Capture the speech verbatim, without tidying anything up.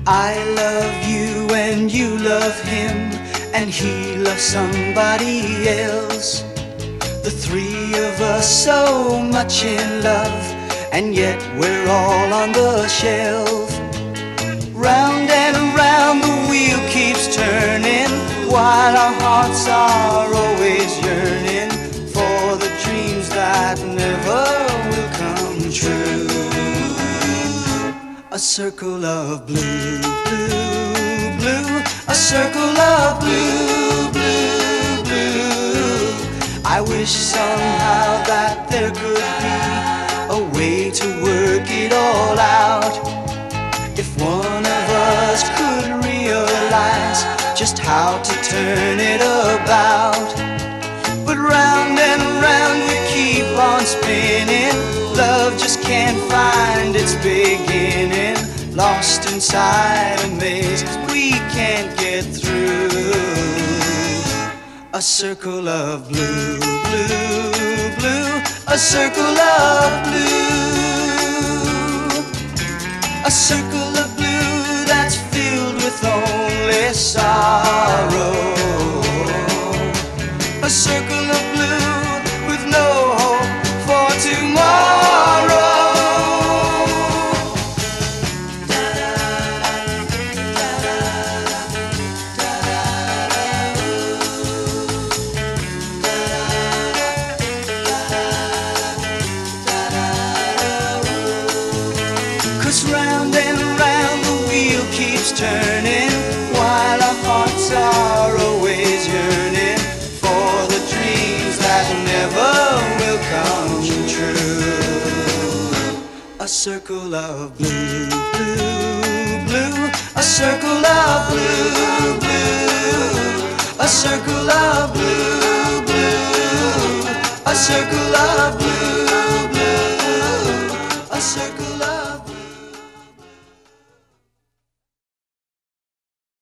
I love you and you love him, and he loves somebody else. The three of us so much in love, and yet we're all on the shelf. Round and around the wheel keeps turning, while our hearts are always yearning for the dreams that never will come true. A circle of blue, blue, blue, a circle of blue, blue, blue. I wish somehow that there could be a way to work it all out. If one of us could realize just how to turn it about. But round and round we keep on spinning, love just can't find its beginning. Lost inside a maze we can't get through. A circle of blue, blue, blue, a circle of blue. A circle of blue that's filled with only sorrow. A circle of blue with no hope for tomorrow. Round and round the wheel keeps turning, while our hearts are always yearning for the dreams that never will come true. A circle of blue, blue, blue, a circle of blue, blue, a circle of blue, blue, a circle of blue.